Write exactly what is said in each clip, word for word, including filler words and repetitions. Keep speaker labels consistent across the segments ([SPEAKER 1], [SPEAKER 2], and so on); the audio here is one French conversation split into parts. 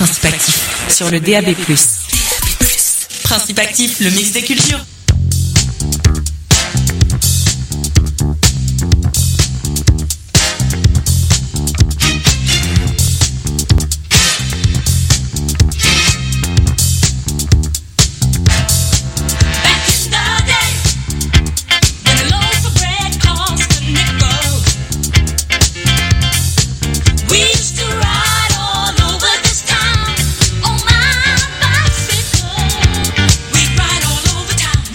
[SPEAKER 1] Principe Actif sur le D A B plus. Principe Actif, le mix des cultures.
[SPEAKER 2] We'd ride all over town.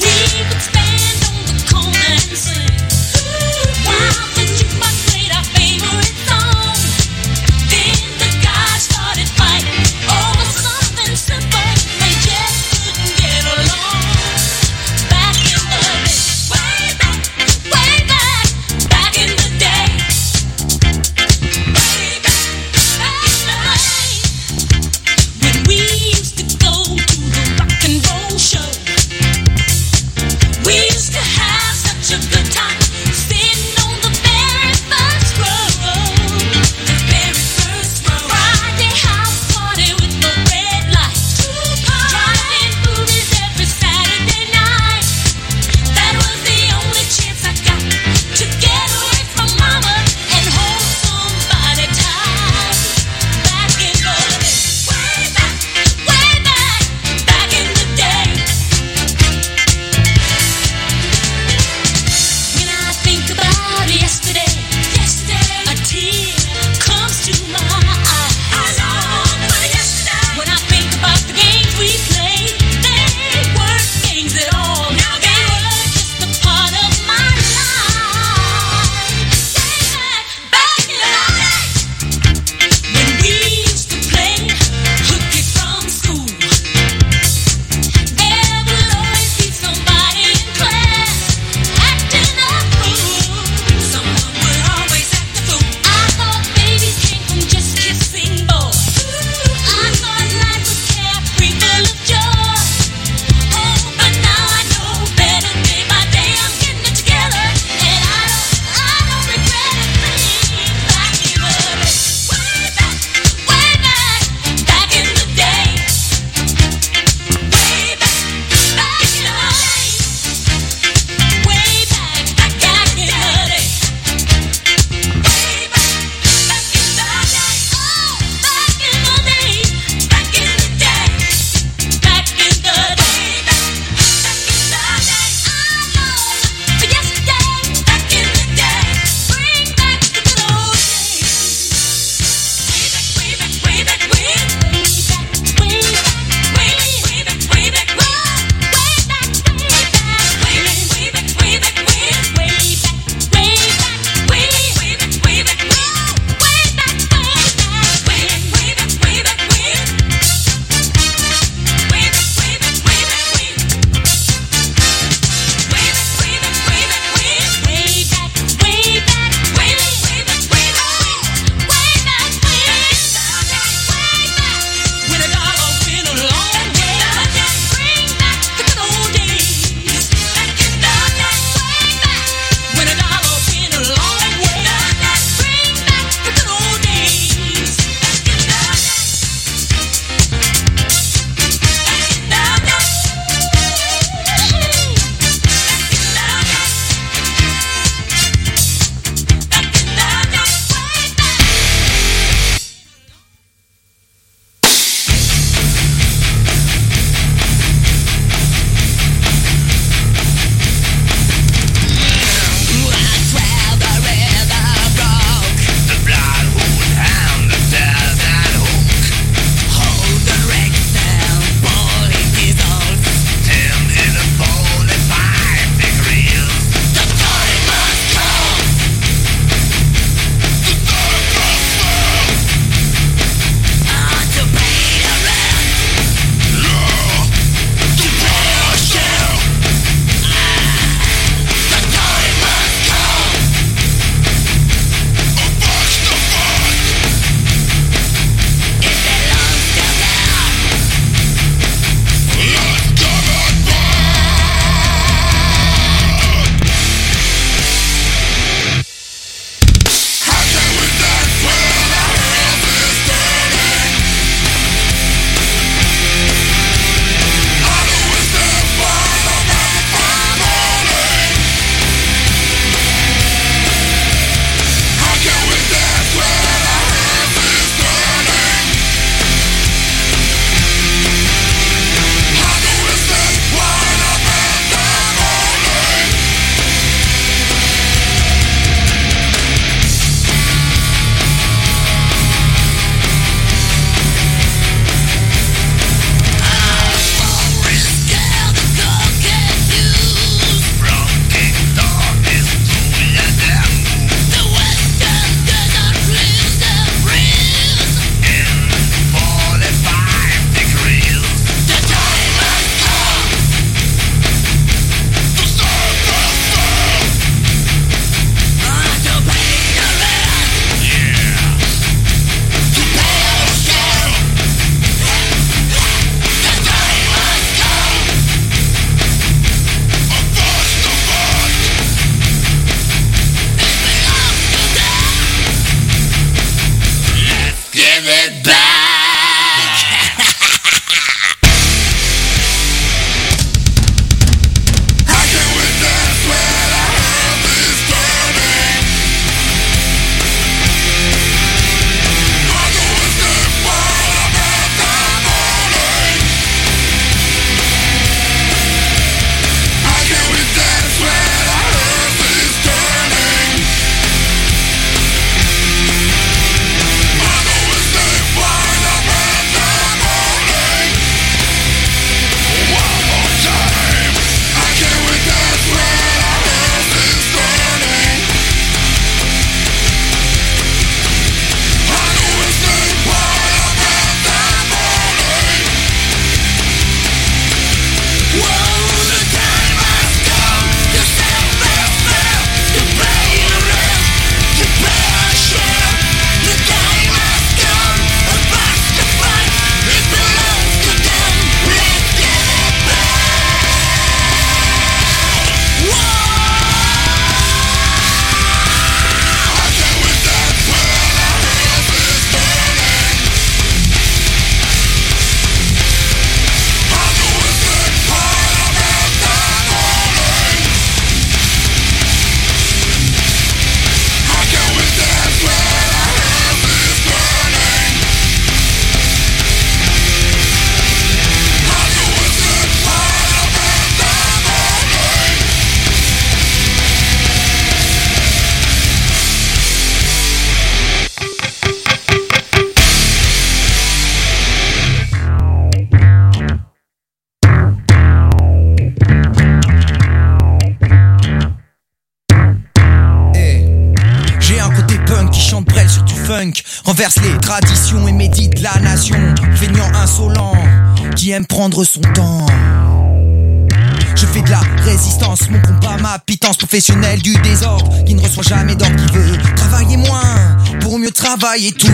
[SPEAKER 2] punk renverse les traditions et médite la nation. Feignant insolent qui aime prendre son temps. Je fais de la résistance, mon combat, ma pitance, professionnel du désordre qui ne reçoit jamais d'ordre, qui veut travailler moins pour mieux travailler tous.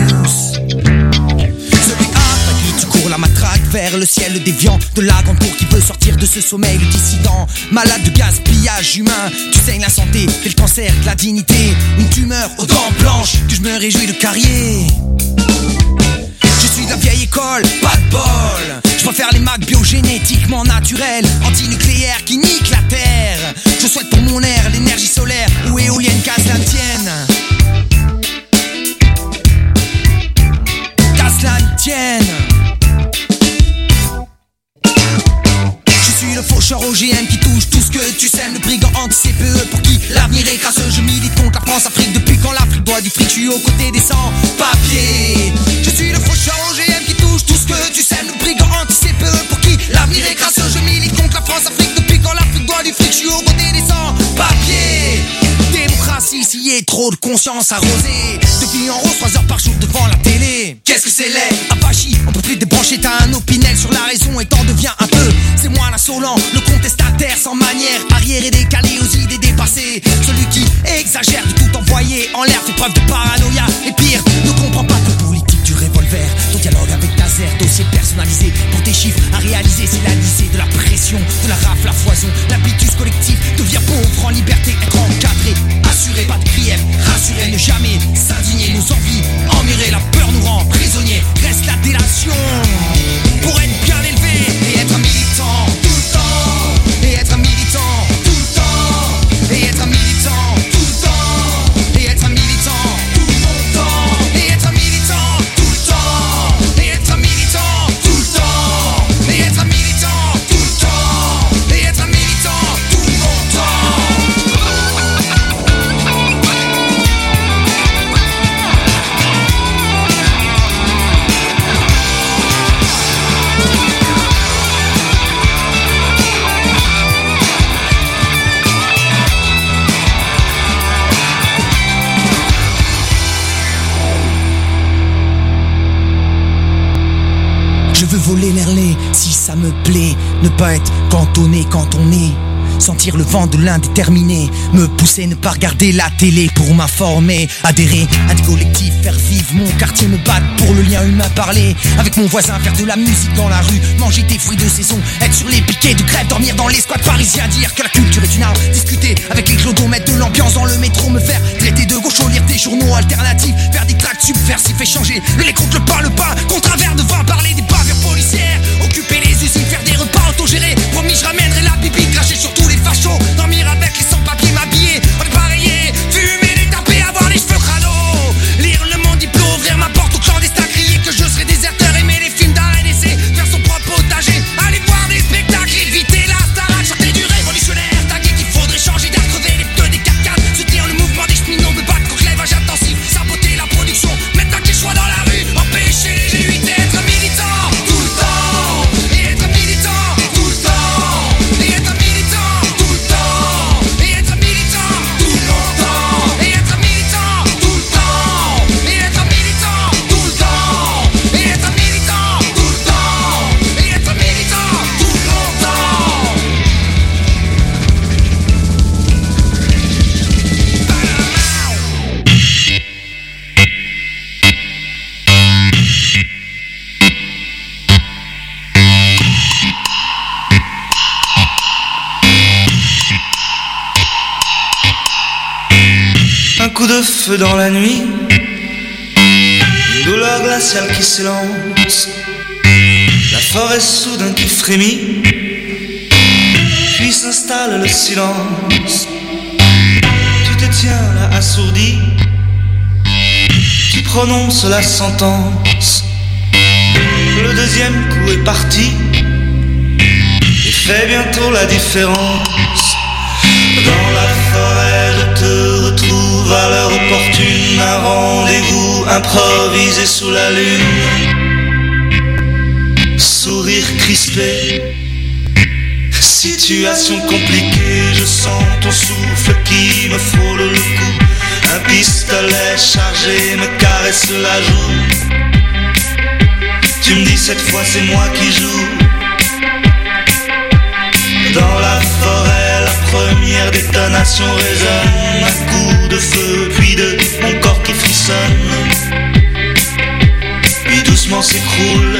[SPEAKER 2] Celui après qui tu cours la matraque vers le ciel, le déviant de la grande cour qui veut sortir de ce sommeil, le dissident, malade de gaspillage humain. Tu saignes la santé, t'es le cancer de la dignité, une tumeur aux dents blanches que je me réjouis de carrier. Je suis de la vieille école, pas de bol. Je préfère les macs biogénétiquement naturels, antinucléaires qui niquent la terre. Je souhaite pour mon air l'énergie solaire ou éolienne qu'à cela ne tienne. Qu'à cela ne tienne. Je suis le faucheur O G M qui touche tout ce que tu sèmes. Le brigand anti-C P E pour qui l'avenir est crasseux. Je milite contre la France-Afrique depuis quand l'Afrique doit du fric. Je suis aux côtés des sans-papiers. Je suis le faucheur O G M qui touche tout ce que tu sèmes. Le brigand anti-C P E pour qui l'avenir est crasseux. Je milite contre la France-Afrique depuis quand l'Afrique doit du fric. Je suis aux côtés des sans-papiers. Démocratie, s'il y a trop de conscience arrosée. Depuis en rose, trois heures par jour devant la télé. Qu'est-ce que c'est laid? Apache, on peut plus débrancher, t'as un opinel sur la raison et t'en deviens un peu. C'est moi l'insolent, le contestataire sans manière, arrière et décalé aux idées dépassées. Celui qui exagère de tout envoyer en l'air, fait preuve de paranoïa. Et pire, ne comprend pas que politique du revolver. Ton dialogue avec Taser, dossier personnalisé. Pour tes chiffres à réaliser, c'est la lysée de la pression, de la rafle, la foison. L'habitus collectif devient pauvre en liberté, être encadré. Assuré, pas de grief, rassuré, ne jamais s'indigner. Nos envies emmirées, la peur nous rend prisonniers. Reste la délation pour être bien élevé et être un militant tout le temps. Et être un militant tout le temps. Et être un militant tout le temps. Et être un militant tout le temps. Et être un militant tout le temps. Et être un militant tout le temps. Et être un militant tout le temps. Et être un militant tout le temps. Je veux voler merler si ça me plaît. Ne pas être cantonné quand on est. Sentir le vent de l'indéterminé. Me pousser, ne pas regarder la télé pour m'informer. Adhérer à des collectifs, faire vivre mon quartier. Me battre pour le lien humain, parler avec mon voisin, faire de la musique dans la rue. Manger des fruits de saison, être sur les piquets de grève. Dormir dans les squats parisiens, dire que la culture est une arme. Discuter avec les clodos, mettre de l'ambiance dans le métro. Me faire traiter de gaucho, lire des journaux alternatifs. Faire des tracts subversifs et changer le lait contre le pain, le pain contre un verre de vin. Parler des bavures policières, occuper les usines, faire des repas autogérés. Promis, je ramènerai la bibi, cracher sur tous les fachos. Dormir avec les sans-papiers, m'habiller, on est pareillé. Fumer, les taper, avoir les cheveux crado. Lire le monde, diplôme, ouvrir ma porte aux clandestins. Crier que je serai déserteur, aimer les films d'art et d'essai. Faire son propre potager, aller voir des spectacles. Éviter la starac, chanter du révolutionnaire. Taguer qu'il faudrait changer d'air, crever les pneus des quatre quatre. Soutenir le mouvement des cheminots, me battre contre l'élevage intensif. Saboter la production, mettre un quechua dans la rue. Empêcher les G huit et être un militant tout le temps. Et être un militant tout le temps. Et être un militant tout le temps. Et être un militant tout longtemps. Et être un militant tout le temps. Et être un militant tout le temps. Et être un militant tout le temps. Et être un militant tout longtemps.
[SPEAKER 3] Un coup de feu dans la nuit, une douleur glaciale qui s'élance, la forêt soudain qui frémit, puis s'installe le silence. Tu te tiens là assourdi, tu prononces la sentence. Le deuxième coup est parti et fait bientôt la différence. Dans la forêt je te retrouve à l'heure opportune, un rendez-vous improvisé sous la lune. Sourire crispé, situation compliquée, je sens ton souffle qui me frôle le cou. Un pistolet chargé me caresse la joue. Tu me dis cette fois c'est moi qui joue. Dans la forêt la première détonation résonne. Un coup de feu puis de mon corps qui frissonne. Puis doucement s'écroule.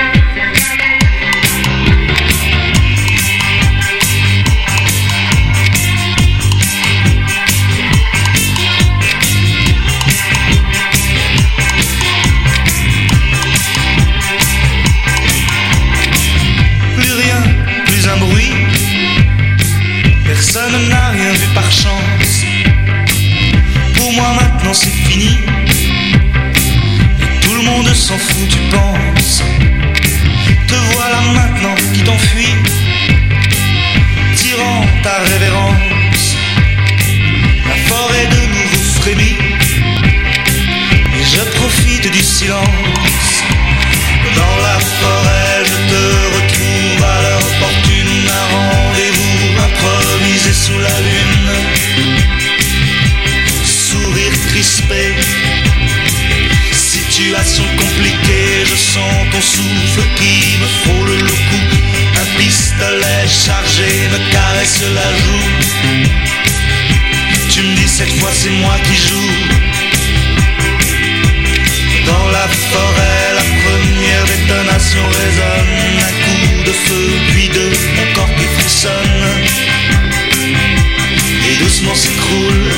[SPEAKER 3] Personne n'a rien vu par chance. Pour moi maintenant c'est fini. Et tout le monde s'en fout, tu penses. Te voilà maintenant qui t'enfuis, tirant ta révérence. La forêt de nouveau frémit. Et je profite du silence. Dans la forêt je te retrouve à l'heure opportune. Un rendez-vous improvisé sous la lune. Sourire crispé, situation compliquée. Je sens ton souffle qui me frôle le cou. Un pistolet chargé me caresse la joue. Tu me dis cette fois c'est moi qui joue. Dans la forêt, la première détonation résonne. Un coup de feu, puis de mon corps qui frissonne. Et doucement s'écroule.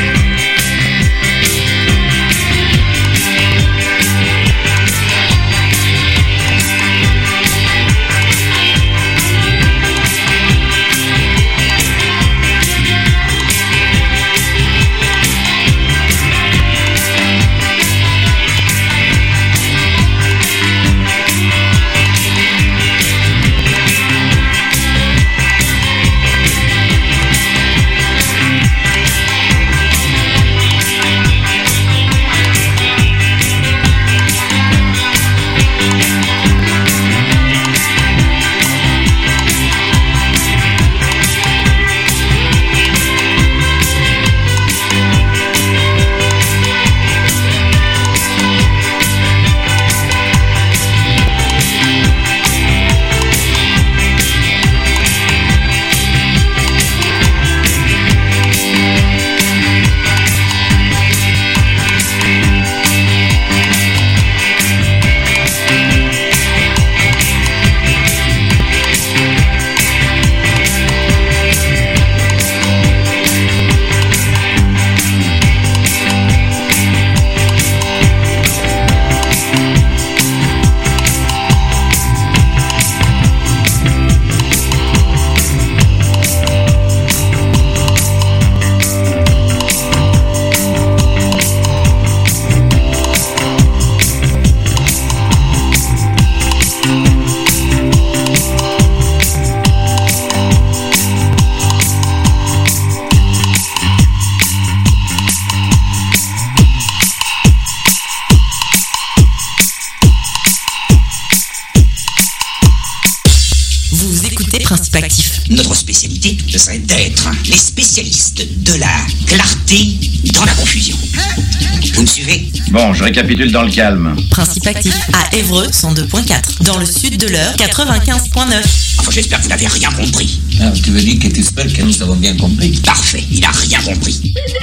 [SPEAKER 4] Notre spécialité, ce serait d'être les spécialistes de la clarté dans la confusion. Vous me suivez?
[SPEAKER 5] Bon, je récapitule dans le calme.
[SPEAKER 1] Principe actif à Évreux cent deux point quatre. Dans le sud de l'Eure quatre-vingt-quinze point neuf.
[SPEAKER 4] Enfin, j'espère que vous n'avez rien compris.
[SPEAKER 6] Ah, tu veux dire que tu espères que nous avons bien compris?
[SPEAKER 4] Parfait, il a rien compris.
[SPEAKER 7] We need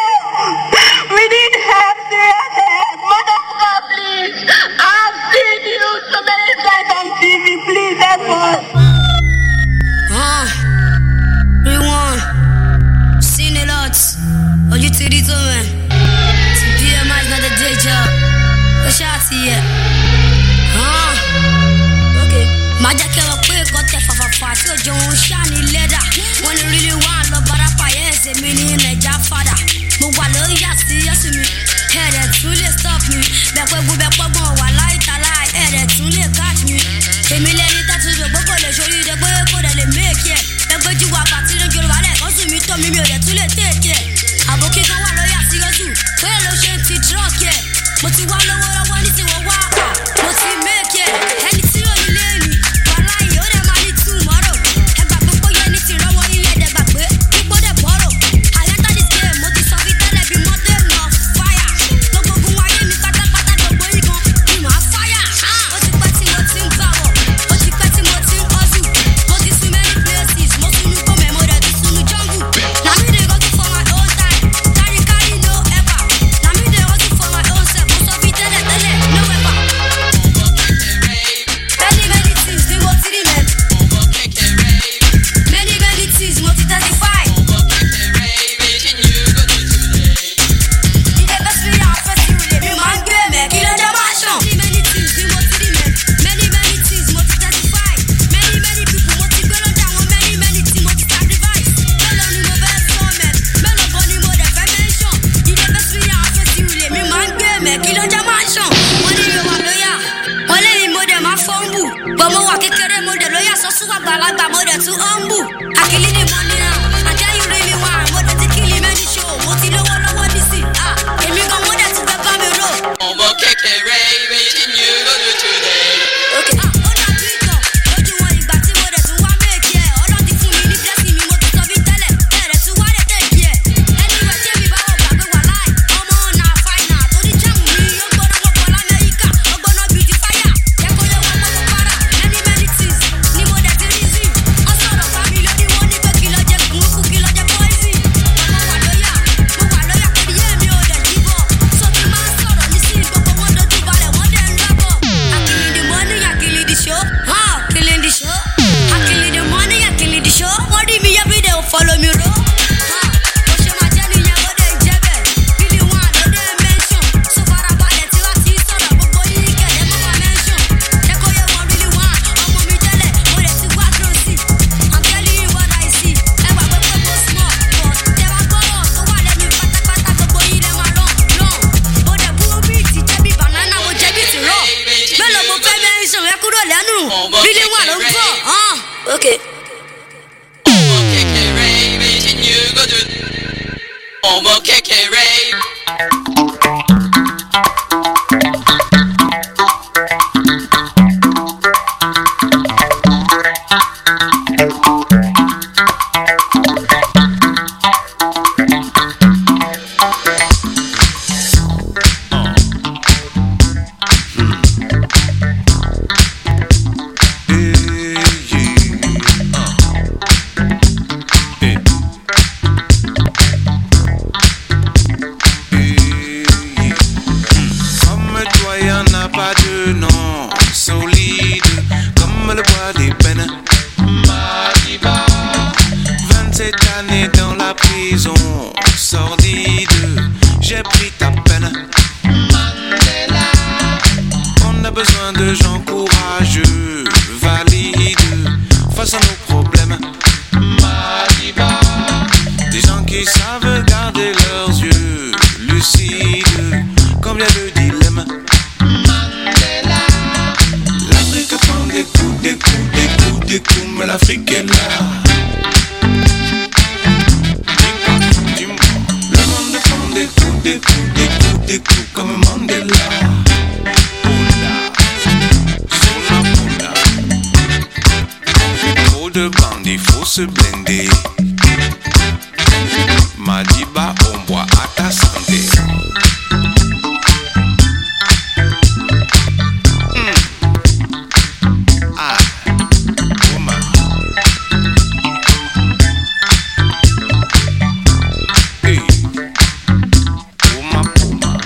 [SPEAKER 7] help, serious help. Motherfucker, please. I've seen you so many times on T V. Please help us.
[SPEAKER 8] Ah, rewind. Seen a lot. Oh, you tell it to me. To be a man's not a day job. A shot here. Ah, okay. My jacket up quick, got the fa fa fa. So John shiny leather. When you really want love, but I yes, a mini in a job father. But what love, yes, yes, me. Head that truly stop me. Back where we back, we're going, while I lie. Head that truly catch me. Hey, me let it touch the book, they show you the boy for the make it. The good you are party, and you're right. Also, me to me, you're too late, take it. I'm okay, go on, lawyer, see you. Well, ocean, tea, truck, yeah. But you want to what I want to see, what I want. But you make it. And it's you, lady. While I hear them, I need tomorrow. And back before you need to know what you let them back. People that borrow. I enter this game, what is something that I be more. papa mother to umbu. I kill the money now. I tell you really want mother to kill him and the show. What you know what I want to see? Ah, and me go mother to the family road.
[SPEAKER 9] On va kékéré, waiting you go do today.
[SPEAKER 8] Okay. Ah, on a beat now. Don't you want it back to mother to want make yeah. All on the phone in the place me mo to stop it tell it. Yeah, that's what they take yeah. Anyway, tell me about back go lie. I'm on now fine now. To the jam me, I'm gonna go for America. I'm gonna be the fire. Yeah, go you want to para. Any medicines, ni mother to easy. I'm sort of family the one go kill just go kill just poison. I'm a lawyer. Mo wa lawyer ko the me o the give up. So the man sort of listen go go want to do bad one dem love up. I kill the money, I kill the show. Huh? Killing the show. I kill the money, I kill the show. What do me every day follow me road? Huh? Go show my journey, ya go dey jebe. Really want no dey mention. So far about that you are see sort of go you get them my mention. Check how you want really want. I'm on me tell it. Oh that you want to see. I'm telling you what I see. Ever go go small, but never go on. So why let me pata pata go go you them alone, long. But the boo beat it, be banana go jebi ti raw. Melo mo fẹ́ mention, ẹ kúrò lẹ́nu. Really want to go. Ah, okay.
[SPEAKER 9] On va kékéré, waiting you go do. On va kékéré.
[SPEAKER 10] Comme toi, y'en a pas de nom solide, comme le bois des peines. Madiba, vingt-sept années dans la prison, sordide, j'ai pris ta peine. Mandela, on a besoin de gens courageux, valides, face à nos problèmes. Madiba, des gens qui savent garder leurs yeux lucides, comme il y a le dilemme. Mandela, l'Afrique prend des coups, des coups, des coups, des coups, mais l'Afrique est là. Dis-moi, le monde prend des coups, des coups, des coups, des coups, comme Mandela. Punda, Zona Punda. Trop de bandits, faut se blinder. Madiba, on boit à ta santé. Mm. Ah, Oma. Hey, Oma, Oma.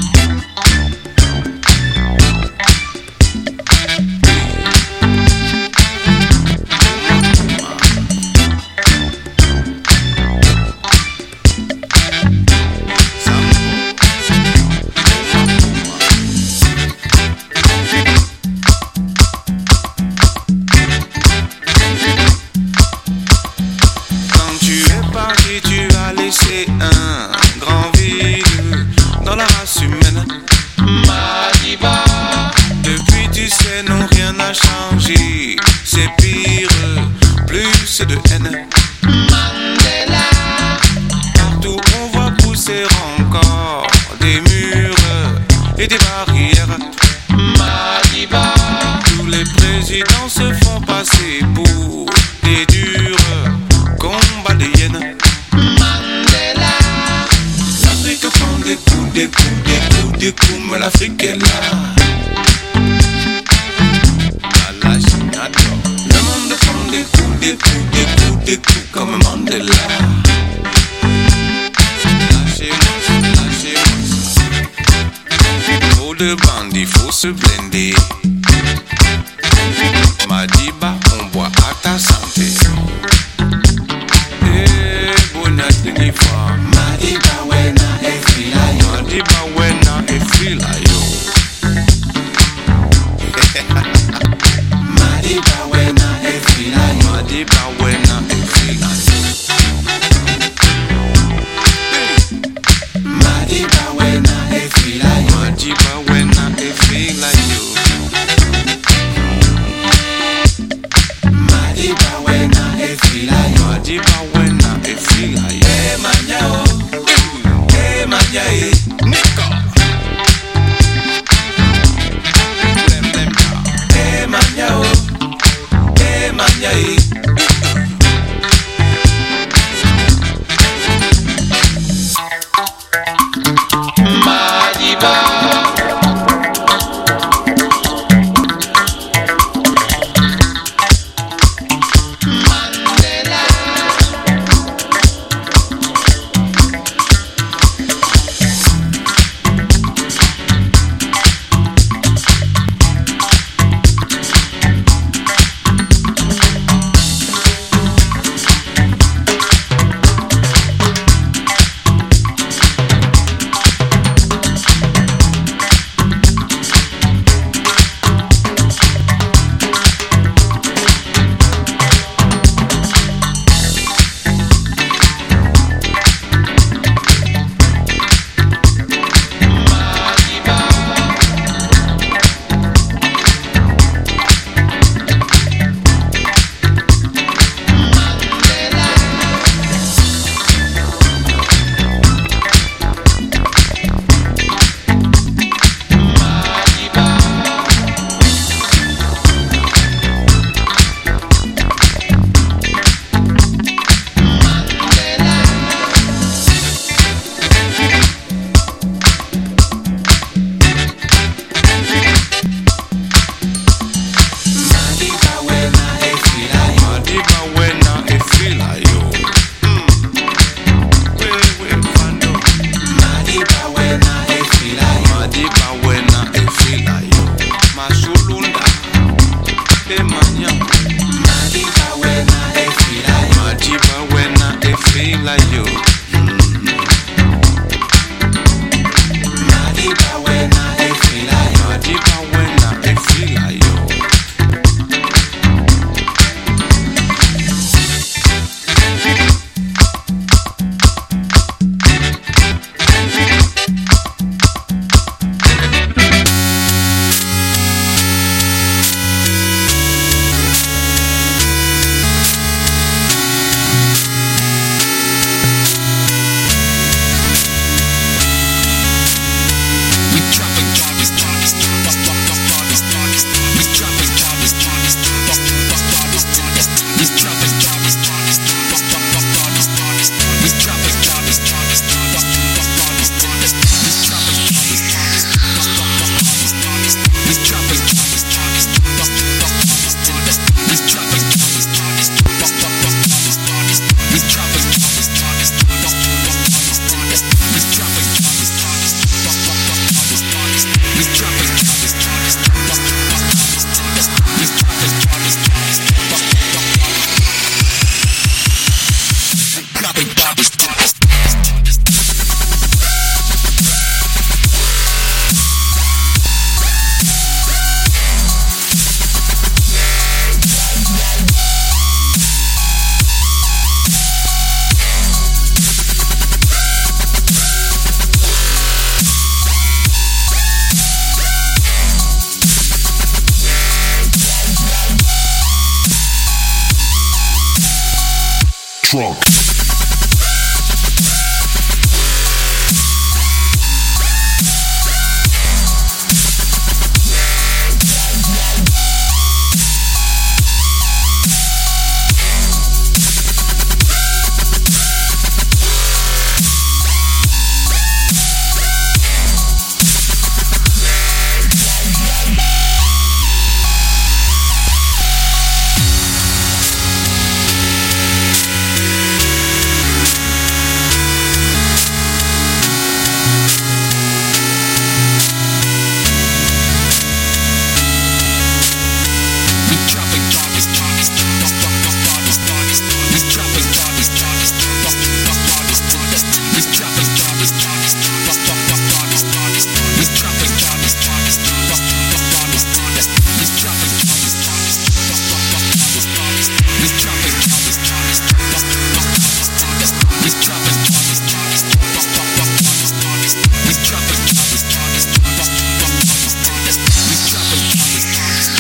[SPEAKER 10] Quand tu es parti, tu as laissé un grand vide dans la race humaine. Madiba, depuis tu sais, non, rien n'a changé. C'est pire, plus de haine. Mandela, partout on voit pousser encore des murs et des barrières. Madiba, tous les présidents se font passer pour des durs combats de hyènes. Mandela, l'Afrique prend des coups, des coups, des coups, des coups, mais l'Afrique est là. Allah, j'adore. Le monde prend des coups, des coups, des coups, des coups, comme Mandela. Lâchez-moi, lâchez-moi. Trop de bandits, faut se blinder. Madiba, on boit à ta santé. Eh, bonne année, fois. Madiba, wena, e fila yo. Madiba, wena, e fila yo. Madiba, wena, e fila yo. Madiba, wena, e fila yo. Madiba, wena, e fila yo. Madiba, wena, e fila yo. Madiba, yeah.
[SPEAKER 11] Trunk.